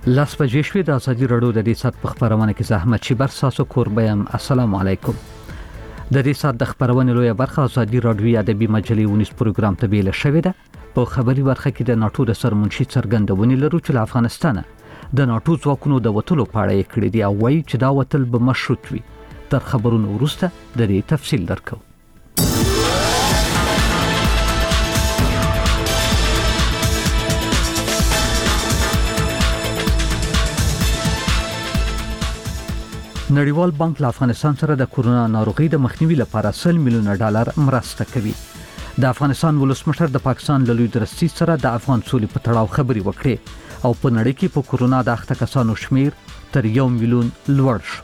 لاس بجې شوې د ازادي رادیو د دې سات په خبرونه کې زحمت شي بر ساسو کوربیم السلام علیکم. د دې سات د خبرونه لوی برخه ازادي رادیو ادبي مجلې ونیس پروګرام ته ویل شوې ده. په خبري برخه کې د ناتو د سرمنشي څرګندونې لرو چې افغانستان د ناتو ځواکونو د وټلو په اړه یې کړې دي او وایي چې دا وټل به مشروط وي. تر خبرونو وروسته د دې تفصیل درکو. نړیوال بانک له افغانستان سره د کورونا ناروغي د مخنیوي لپاره 100 میلیون ډالر مرسته کوي. د افغانستان ولسمشر د پاکستان له لوی درستي سره د افغان سولې په تړاو خبري وکړې او په نړۍ کې په کورونا د اخته کسانو شمیر تر 1 میلیون لوړ شو.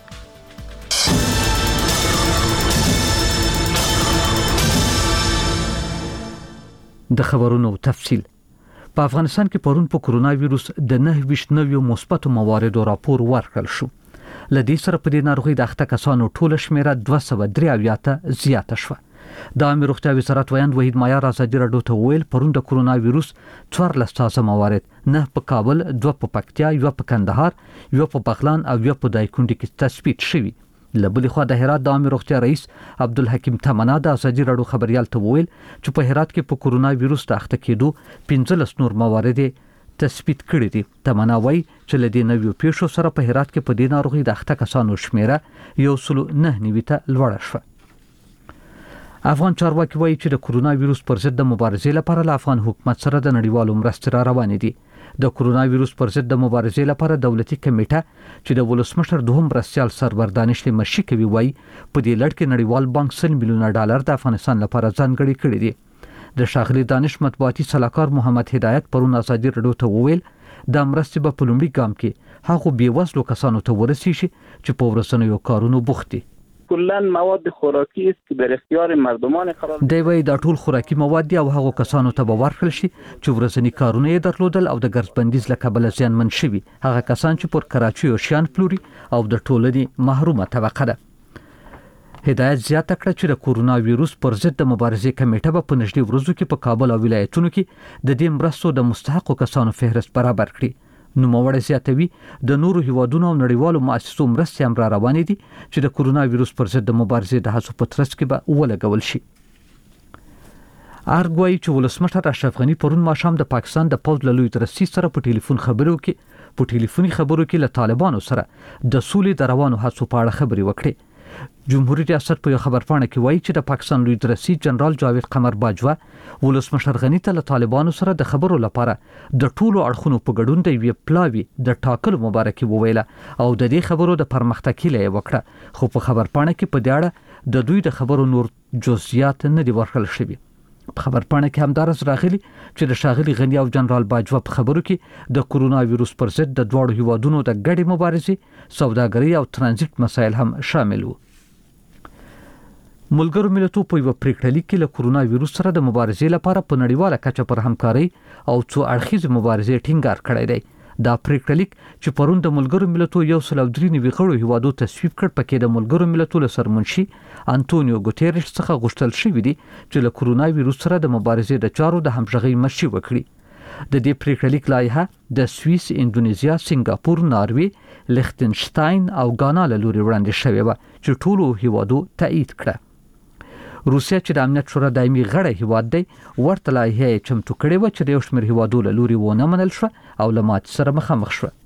د خبرونو تفصیل. په افغانستان کې پرون په کورونا وایروس د 9 مثبت مواردو راپور ورکړل شو. لدې سره په دې ناروغي د اخته کسانو ټول شمیره 283 ته زیاته شوه. د عامه روغتیا وزارت ویاند وحید مایار ازادي رادیو ته ویل پرون د کورونا وایروس 14 تازه موارد، 9 په کابل، 2 په پکتیا، 1 په کندهار، 1 په بغلان او 1 په دایکنډي کې تثبیت شوي. لبلې خو د هرات د عامه روغتیا رئیس عبدالحکیم تمنا د ازادي رادیو خبريال ته ویل چې په هرات کې په کورونا وایروس د اخته کېدو 15 نور موارد تثبیت کړی دي. تمنا وایي چې لدې نویو پیښو سره په هرات کې په دې ناروغي د اخته کسانو شمیره 109 ته لوړه شوه. افغان چارواکي وایي چې د کورونا وایروس پر ضد د مبارزې لپاره له افغان حکومت سره د نړیوالو مرستې را روانې دي. د کورونا وایروس پر ضد د مبارزې لپاره دولتي کمیټه چې د ولسمشر دوهم مرستیال سرور دانش مشي کوي وایي په دې لړ کې نړیوال بانک 100 میلیون ډالر د افغانستان لپاره ځانګړي کړي دي. د شاغلي دانش مطبوعاتي صلاحکار محمد هدایت پرون ازادي رادیو ته وویل د مرستې په لومړي ګام کې هغه بیوزلو کسانو ته ورسیږي چې په ورځنیو کارونو بوخت دي. کلن مواد خوراکی است که در اختیار مردمان قرار دی وی دا ټول خوراکي مواد او هغه کسانو ته به ورکړل شي چې ورځنی کارونه یې درلودل او د ګرځبندیز له کبله زیانمن شوي، هغه کسان چې پر کراچي او شیان پلوري او د ټولنې محرومه طبقه ده. هدایت زیاته کړه چې د کورونا وایروس پر ضد د مبارزې کمیټه به په نږدې ورځو کې په کابل او ولایتونو کې د دې مرستو د مستحقو کسانو فهرست برابر کړي. نوموړی زیاتوي د نورو هیوادونو او نړیوالو مؤسسو مرستې هم را روانې دي چې د کورونا وایروس پر ضد د مبارزې د هڅو په ترڅ کې به ولګول شي. ارګوي چې ولسمشر اشرف غنی پرون ماښام د پاکستان د پوز له لوی درستي سره په ټلیفوني خبرو کې له طالبانو سره د سولې د روانو هڅو په اړه خبري وکړي. جمهوریت ریاست په خبرپاڼه کې وایي چې د پاکستان لوی درستي جنرال جاوید قمر باجوا ولسمشر غنی ته له طالبانو سره د خبرو لپاره د ټولو اړخونو په ګډون د وی پلاوی د ټاکلو مبارکي وویله او د دې خبرو د پرمختګ هیله وکړه، خو په خبرپاڼه کې په دې اړه د دوی د خبرو نور جزئیات نه دي ورکړل شوي. په خبرپاڼه کې همدارس راغلي چې د شاغلي غنی او جنرال باجوا په خبرو کې د کورونا وایروس پر ضد د دوړو هیوادونو د ګډې مبارزې، سوداګري او ترانزیت مسایل هم شامل وو. ملګرو ملتونو په یو پریکړه لیک کې له کورونا وایروس سره د مبارزې لپاره په نړیواله کچه پر همکاري او څو اړخیز مبارزې ټینګار کړی دی. دا پریکړه لیک چې پرون د ملګرو ملتونو 193 غړو هیوادو تصویب کړ پکې د ملګرو ملتونو سرمنشي انټونیو ګوتيريش څخه غوښتل شوی دی چې له کورونا وایروس سره د مبارزې د چارو د همغږي مشي وکړي. د دې پریکړه لیک لایحه د سویس، اندونیزیا، سنگاپور، ناروی، لیختنشتاین او غانا له لوري وړاندې شوې و چې ټولو هیوادو تایید کړه. روسیا چې د امنیت شورا دایمي غړی هیواد دی ورته لایحه چمتو کړې و چې د یو شمېر هیوادو له لوري ونه منل شو او له ماتې سره مخامخ شو.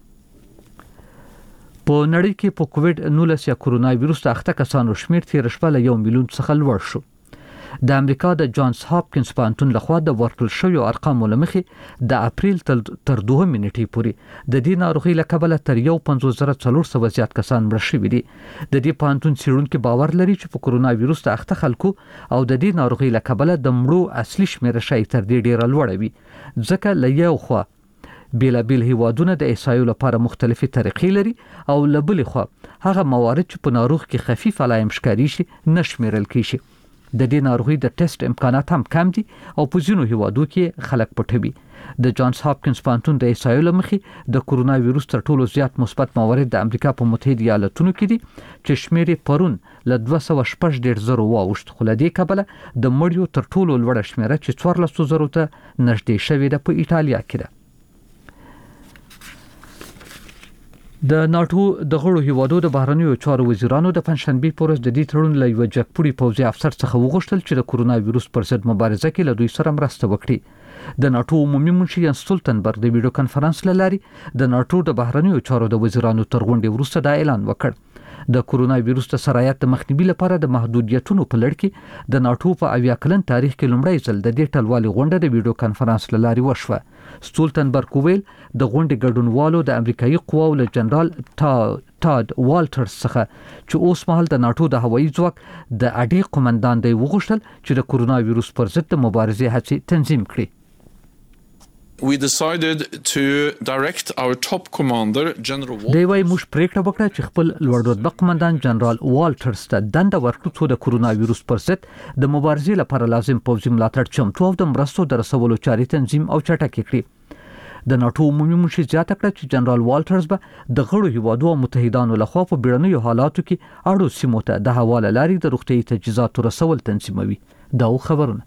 په نړۍ کې په کووډ-19 یا کورونا وایروس د اخته کسانو شمیر تیر شپه له 1 میلیون څخه لوړ شو. د امریکا د جانز هاپکینز پوهنتون لخوا د ورکړل شویو ارقامو له مخې د اپریل تر 2 نیټې پورې د دې ناروغي له کبله تر 15400 زیات کسان مړه شوي دي. د دې پوهنتون څېړونکي باور لري چې په کورونا وایروس د اخته خلکو او د دې ناروغي له کبله د مړو اصلي شمیره شاید تر دې ډیره لوړه وي، ځکه له یو خوا بیلابیل هیوادونه د احصایو لپاره مختلفي طریقې لري او له بلې خوا هغه موارد چې په ناروغ کې خفیف علائم ښکاري شي نشمیرل کیږي. د دې ناروغي د ټیسټ امکانات هم کم دي او په ځینو هیوادو کې خلک پټوي. د جانز هاپکینز پوهنتون د احصایو له مخې د کورونا وایروس تر ټولو زیات مثبت موارد د امریکا په متحده ایالاتونو کې دي چې شمیر پرون له 214,000 واوښت، خو له دې کبله د مړیو تر ټولو لوړه شمیره چې 14,000 ته نږدې شوې ده په ایټالیا کې ده. د ناتو د غړو هیوادو د بهرنیو چارو وزیرانو د پنځشنبه په ورځ د دې تړون له یو جګپوړي پوځي افسر څخه وغوښتل چې د کورونا وایروس پر ضد مبارزه کې له دوی سره مرسته وکړي. د ناتو عمومي منشي یانس ستولتنبرګ د ویډیو کانفرنس له لارې د ناتو د بهرنیو چارو د وزیرانو تر غونډې وروسته دا اعلان وکړ. د کورونا وایروس د سرایت د مخنیوي لپاره د محدودیتونو په لړ کې د ناتو په 80 کلن تاریخ کې لومړی ځل د دې ټلوالي غونډه د ویډیو کانفرنس له لارې وشوه. ستولتنبرګ ویل د غونډې ګډونوالو د امریکایي قواو له جنرال ټاد والټرز څخه چې اوس مهال د ناتو د هوایي ځواک د اډې قومندان دی وغوښتل چې د کورونا وایروس پر ضد د مبارزې هڅې تنظیم کړي. We decided to direct our top commander General دی وايي موږ پریکړه وکړه چې خپل لوړ رتبه قومندان جنرال والټرز ته دنده ورکړو چې د کورونا وایروس پر ضد د مبارزې لپاره لازم پوځي ملاتړ چمتو او د مرستو د رسولو چارې تنظیم او چټکې کړي. د ناتو عمومي منشي زیاته کړه چې جنرال والټرز به د غړو هیوادو او متحدانو لخوا په بیړنیو حالاتو کې اړو سیمو ته د حواله لاري د روغتيایي تجهیزاتو رسول تنظیموي. دا خبرونه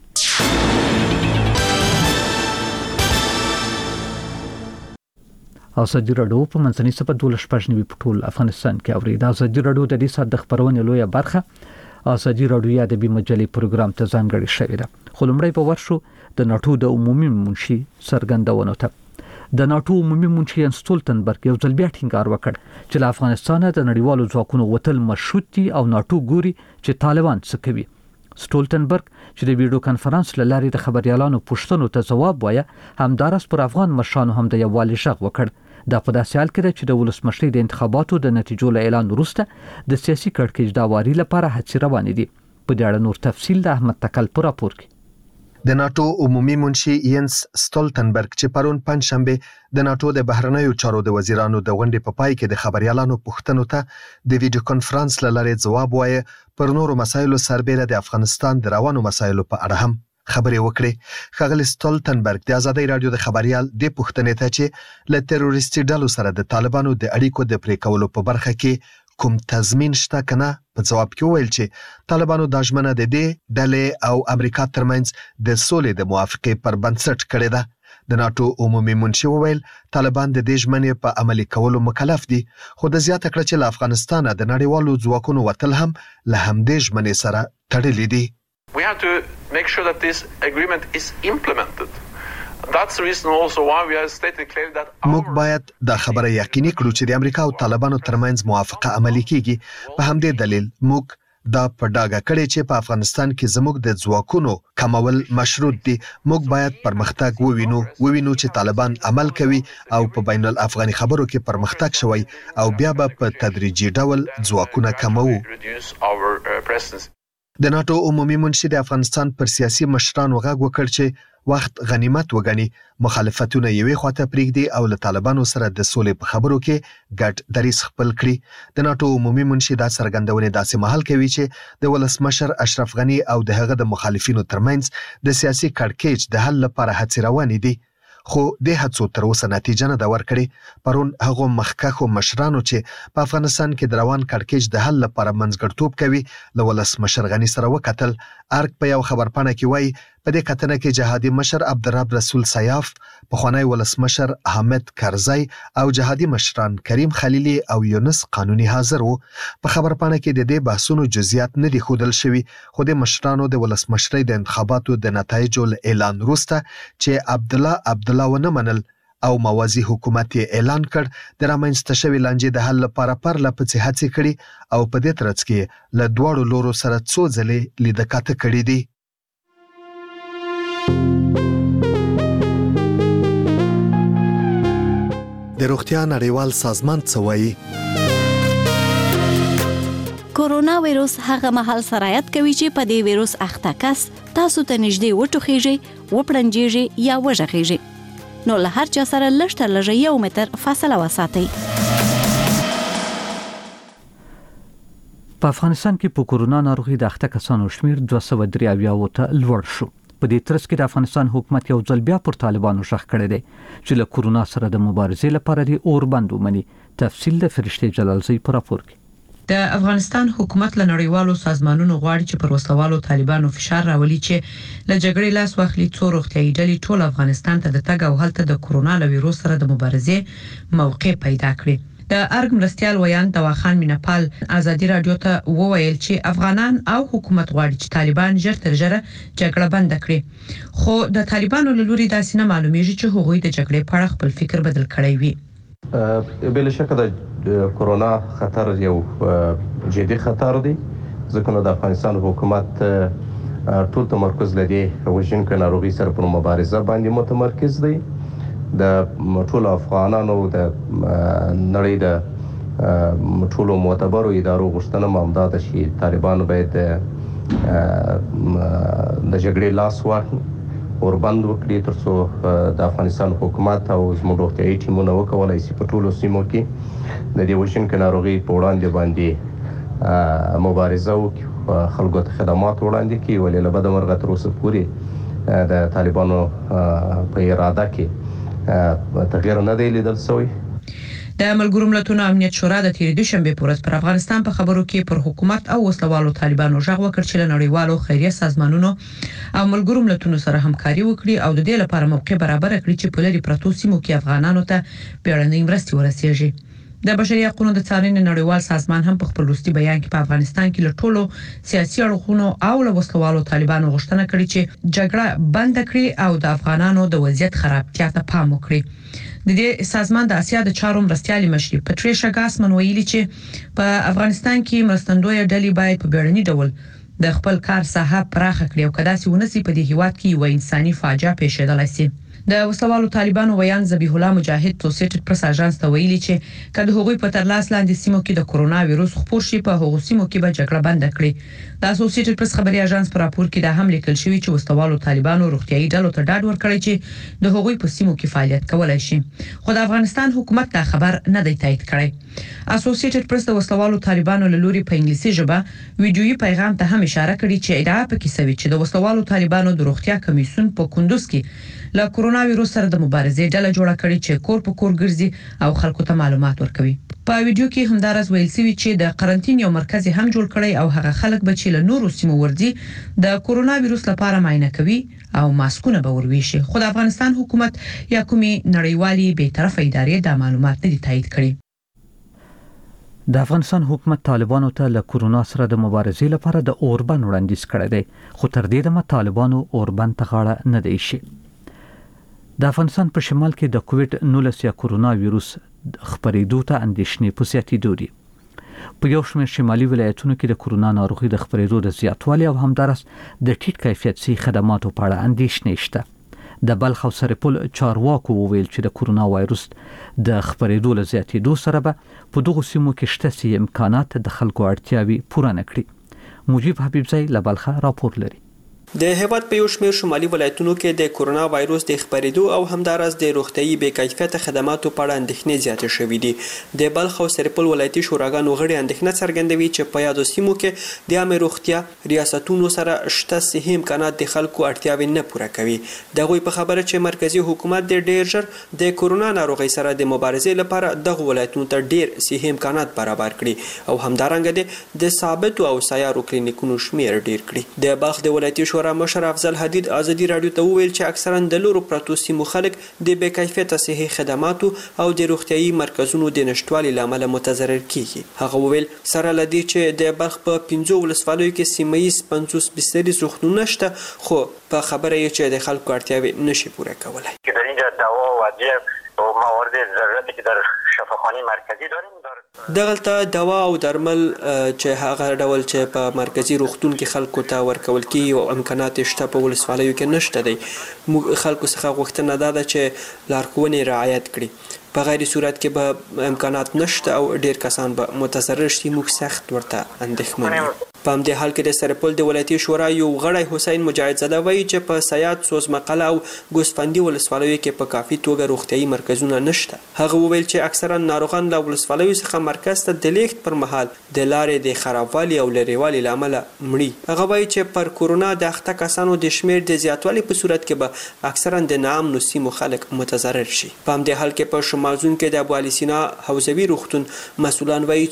ازادي راډیو په منځني سپه 12 په ټول افغانستان کې اوري. د ازادي راډیو د دې سات د خبرونې لویه برخه ازادي راډیو یا د بي مجلې پروګرام ته ځانګړې شوې ده. خو لومړی په ورشو د ناتو د عمومي منشي څرګندونه ته د ناتو عمومي منشي یانس ستولتنبرګ یو ځل بیا ټینګار وکړ چې له افغانستان د نړیوالو ځواکونو وتل مشروط دي او ناتو ګوري چې طالبان څه کوي. ستولتنبرګ چې د ویډیو کانفرنس له لارې د خبريالانو پوښتنو ته ځواب وایي همدارس پر افغان مشرانو هم د یووالي شغ وکړ. دا په داسې حال کې چې د ولسمشرۍ د انتخاباتو د نتیجو له اعلان وروسته د سیاسي کړکېچ داواري لپاره هڅې روانې دي. په دې اړه نور تفصیل د احمد تکل پر راپور کې. د ناتو عمومي منشي یانس ستولتنبرګ چې پرون پنځشنبه د ناتو د بهرنیو چارو د وزیرانو د غونډې په پای کې د خبريالانو پوښتنو ته د ویډیو کانفرنس له لارې ځواب وایي پر نورو مسایلو سربېره د افغانستان د روانو مسایلو په اړه هم خبرې وکړي. ښاغلی ستولتنبرګ د ازادي رادیو د خبريال د پوښتنې ته چې له تروریستي ډلو سره د طالبانو د اړیکو د پرې کولو په برخه کې کوم تضمین شته کنه په جواب کې ویل چې طالبانو د ژمنه د دې ډلې او امریکا ترمنځ د سولې د موافقې پر بنسټ کړې ده. د ناتو عمومي منشي ویل طالبان د دې ژمنې په عملي کولو مکلف دي خو د زیاته کړ چې له افغانستان د نړیوالو ځواکونو وتل هم له همدې ژمنې سره تړلې دي. We have to make sure that this agreement is implemented. That's the reason also why we have stated clearly that موږ باید دا خبره یقیني کړو چې د امریکا او طالبانو ترمنځ موافقه عملي کیږي. په همدې دلیل موږ دا په ډاګه کړی چې په افغانستان کې زموږ د ځواکونو کمول مشروط دي. موږ باید پرمختګ ووینو چې طالبان عمل کوي او په بین الافغاني خبرو کې پرمختګ شوی او بیا به په تدریجي ډول ځواکونه کموو. د ناتو عمومي منشي د افغانستان پر سیاسي مشرانو غږ وکړ چې وخت غنیمت وګڼي، مخالفتونه یوې خواته پرېږدي او له طالبانو سره د سولې په خبرو کې ګډ دریځ خپل کړي. د ناتو عمومي منشي دا څرګندونې داسې مهال کوي چې د ولسمشر اشرف غني او د هغه د مخالفینو ترمنځ د سیاسي کړکېچ د حل لپاره هڅې روانې دي. خو د هڅو تر اوسه نتیجه نه ده ورکړې. پرون هغه مخکښو مشرانو چې په افغانستان کې د روان کړکېچ د حل لپاره منځګړیتوب کوي له ولسمشر غني سره وکتل. ارګ په یو خبرپاڼه کې وایي په دې کتنه کې جهادي مشر عبدالرب رسول سیاف، پخوانی ولسمشر حامد کرزی او جهادي مشران کریم خلیلی او یونس قانوني حاضر وو. په خبرپاڼه کې د دې بحثونو جزئیات نه دي ښودل شوي خو د مشرانو د ولسمشرۍ د انتخاباتو د نتایجو له اعلان وروسته چې عبدالله ونه منل او موازي حکومت یې اعلان کړ د رامنځته شوي لانجې د حل لپاره پرله پسې هڅې کړي او په دې ترڅ کې له دواړو لورو سره څو ځلې لیدکاته کړي دي. د روغتیا نړیوال سازمان څه وایي؟ کورونا وایروس هغه مهال سرایت کوي چې په دې وایروس اخته کس تاسو ته نږدې وټوخیږي، وپړنجیږي یا وژغیږي. نو له هر چا سره لږ تر لږه 1 متر فاصله وساتئ. په افغانستان کې په کورونا ناروغي د اخته کسانو شمیر 283 ته لوړ شو. په دې ترڅ کې د افغانستان حکومت یو ځل بیا پر طالبانو شخ کړی دی چې له کورونا سره د مبارزې لپاره دی اور بند ومني. تفصیل د فرشته جلالزی پر راپور کې. د افغانستان حکومت له نړیوالو سازمانونو غواړي چې پر وسوالو طالبانو فشار راولي چې له جګړې لاس واخلي څو روغتیايي ډلې ټول افغانستان ته د تګ او هلته د کورونا وایروس سره د مبارزې موقع پیدا کړي. د ارګ مرستيال ویان دواخان مینپال ازادي رادیو ته وویل چې افغانان او حکومت غواړي چې طالبان ژر تر ژره جګړه بند کړي، خو د طالبانو له لوري داسې نه معلومیږي چې هغوی د جګړې په اړه خپل فکر بدل کړی وي. بل شک د کورونا خطر یو جدي خطر دی، ځکه د افغانستان حکومت ټول تمرکز لري وژونکو ناروغي سره په مبارزه باندې متمرکز دی. د ټول افغانانو د نړۍ د ټول معتبرو ادارو غوښتنه مامدا ده چې طالبان باید د جګړې لاس واخلي او بند وکړي ترڅو د افغانستان حکومت او زموږ روغتیايي ټیمونه وکولای شي په ټولو سیمو کې د دې وژونکو ناروغي په وړاندې باندې مبارزه وکړي، خلکو ته خدمات وړاندې کړي، ولې له بده مرغه تر اوسه پورې د طالبانو په اراده کې تغییر نه دی لیدل شوی. د ملګرو ملتونو امنیت شورا د تېرې دوشنبې په ورځ پر افغانستان په خبرو کې پر حکومت او وسلوالو طالبانو غږ وکړ چې له نړیوالو خیریه سازمانونو او ملګرو ملتونو سره همکاري وکړي او د دې لپاره موقع برابر کړي چې په لري پرتو سیمو کې افغانانو ته بیړنۍ مرستې ورسیږي. د بشري حقوقو د څارنې نړیوال سازمان هم په خپل وروستي بیان کې په افغانستان کې له ټولو سیاسي اړخونو او له وسلوالو طالبانو غوښتنه کړې چې جګړه بند کړي او د افغانانو د وضعیت خرابتیا ته پام وکړي. د دې سازمان د اسیا د چارو مرستيالي مشر پټریشا ګاسمن ویلي چې په افغانستان کې مرستندوی ډلې باید په بیړني ډول د خپل کار ساحه پراخه کړي او کداسي ونسي په دې هیواد کې یو انساني فاجعه پیښیدلای شي. د وسلوالو طالبانو ویان ذبیح الله مجاهد توسیټډ پریس اژانس ته ویلي چې کله هغوی په ترلاس لاندې سیمو کې د کورونا وایروس خپور شي په هغو سیمو کې به جګړه بند کړي. د اسوسییټډ پریس خبري اژانس په راپور کې دا هم لیکل شوی چې وسلوالو طالبانو روغتيایي ډلو ته ډاډ ورکړی چې د هغوی په سیمو کې فعالیت کولای شي، خو د افغانستان حکومت دا خبر نه دی تایید کړی. اسوسییټډ پریس د وسلوالو طالبانو له لوري په انګلیسي ژبه ویډیويي پیغام ته هم اشاره کړې چې ادعا پکې شوی چې د وسلوالو طالبانو د روغتیا کمیسیون په کندوز کې له کورونا وایروس سره د مبارزې ډله جوړه کړې چې کور په کور ګرځي او خلکو ته معلومات ورکوي. په ویډیو کې همدارس ویل شوی چې د قرنټین یو مرکز هم جوړ کړی او هغه خلک به چې له نورو سیمو ورځي د کورونا وایروس لپاره معاینه کوي او ماسکونه به ورويشي، خو د افغانستان حکومت یا کومي نړیوالي به طرفه ادارې دا معلومات نه دي تایید کړي. د افغانستان حکومت طالبانو ته له کورونا سره د مبارزې لپاره د اوربند وړاندیز کړی دی، خو تر دې دمه طالبانو اوربند ته غاړه نه دی شي. د افغانستان په شمال کې د کووډ-19 یا کورونا وایروس خپرېدو ته اندېښنې په زیاتېدو دي. په یو شمېر شمالي ولایتونو کې د کورونا ناروغي د خپرېدو د زیاتوالي او همدارس د ټیټ کیفیت سي خدماتو په اړه اندېښنې شته. د بلخ او سرپل چارواکو وویل چې د کورونا وایروس د خپرېدو له زیاتېدو سره به په دغو سیمو کې شته سي امکانات د خلکو اړتیاوي پوره نه کړي. مجيب حبیبزی له بلخه راپور لري. د هیواد په یو شمېر شمالي ولایتونو کې د کورونا وایروس د خپرېدو او همدارس د روغتيایي بې کیفیته خدماتو په اړه اندېښنې زیاتې شوې دي. د بلخ او سرپل ولایتي شوراګانو غړي اندېښنه څرګندوي چې په یادو سیمو کې د عامه روغتیا ریاستونو سره شته صحي امکانات د خلکو اړتیاوې نه پوره کوي. دغوی په خبره چې مرکزی حکومت د ډیر ژر د کورونا ناروغۍ سره د مبارزې لپاره دغه ولایتونو ته ډیر صحي امکانات برابر کړي او همدارنګه د ثابت او سیارو کلینیکونو شمیر ډیر کړي. د بلخ د ولایتي شورا مشر افضل حدید ازادي رادیو ته وویل چې اکثرا د لورو پرتو سیمو خلک د بې کیفیته صحي خدماتو او د روغتيایي مرکزونو د نشټوالي لامل متضرر کیږي. هغه وویل سره لدی چې د بلخ په 15 ولسوالیو کې سیمایي 50 بستري روغتون نشته، خو په خبره یې چې د خلکو اړتیاوې نشي پوره کولای. در اینجا دوا و ادویه و موارد ضرورتی که در شفاخانه مرکزی داریم دغلته دوا او درمل چې هغه ډول چې په مرکزی روغتون کې خلکو ته ورکول کیږي او امکانات شته په ولسوالیو کې نشته دی. خلکو څخه غوښتنه ده چې لارښوونې رعایت کړي، په غیر صورت کې به امکانات نشته او ډیر کسان به متضرر شي. موږ سخت ورته اندېښمن یو. په همدې حال کې د سرپل د ولایتي شورا یو غړی حسین مجاهد زاده وایي چې په سیاد سوز مقاله او ګوسفندي ولسوالیو کې په کافي توګه روغتيایي مرکزونه نشته. هغه وویل چې اکثرا ناروغان له ولسوالیو څخه مرکز ته د لیږد پر مهال د لارې د خرابوالي او لرېوالي له امله مړي. هغه وایي چې پر کورونا د اخته کسانو د شمیر د زیاتوالي په صورت کې به اکثرا د ناامنو سیمو خلک متضرر شي. په همدې حال کې په شمال زون کې د ابو علي سینا حوزوي روغتون مسؤلان وایي